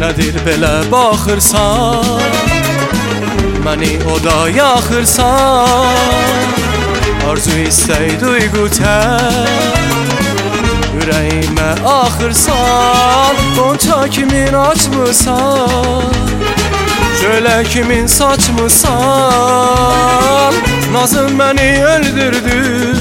Nədir belə baxırsan, məni oda yaxırsan. Arzu istək duyğu ürəyimə axırsan. Qonça kimin açmısan, şölə kimin saçmısan. Nazın məni öldürdü,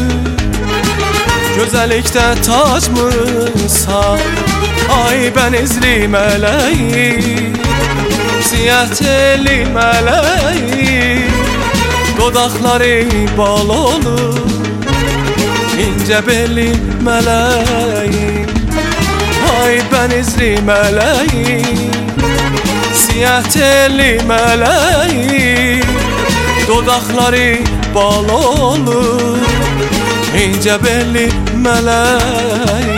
gözəllikdə tacmısan. Ay bənizli mələyim, siyah telli mələyim. Dodaqları bal olur, incə belli mələyim. Ay bənizli mələyim, siyah telli mələyim. Dodaqları bal olur, incə belli mələyim.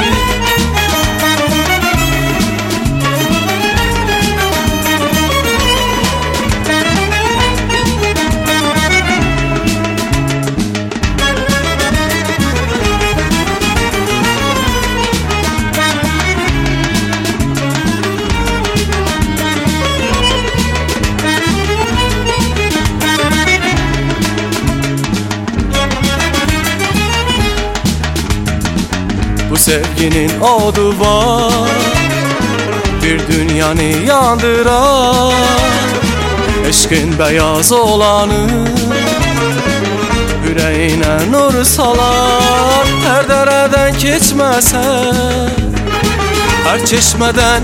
Bu sevginin odu var, bir dünyanı yandırar. Eşqin beyaz olanı ürəyinə nur salar. Hər dərədən keçməsən, hər çeşmədən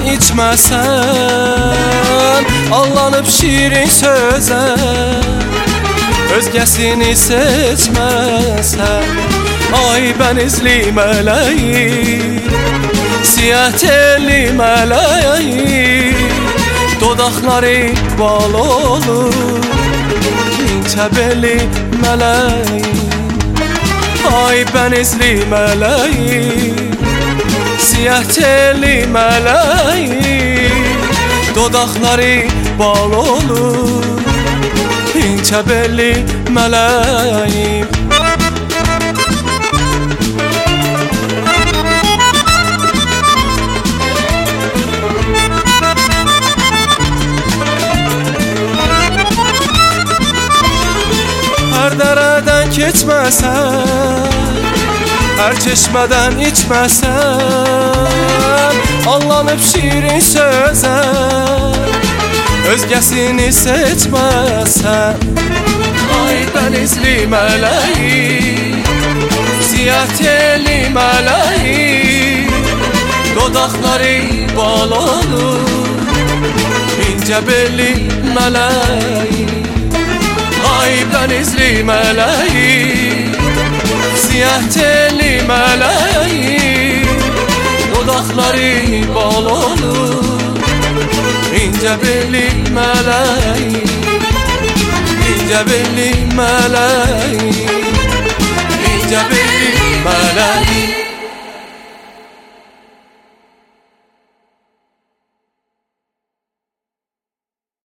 içməsən. Allanıb şirin sözə, özgəsini seçməsən. Ay bənizli mələyim, siyah telli mələyim. Dodaqları bal olur, incə belli mələyim. Ay bənizli mələyim, siyah telli mələyim. Dodaqları bal olur, incə belli mələyim. Hər dərədən keçməsən, hər çeşmədən içməsən. Allanıb şirin sözə, özgəsini seçməsən. Ay bənizli mələyim, siyah telli mələyim. Dodaqları bal olur, incə belli mələyim. Ay bənizli mələyim, siyah telli mələyim. Dodaqları bal olur, incə belli mələyim. İncə belli mələyim.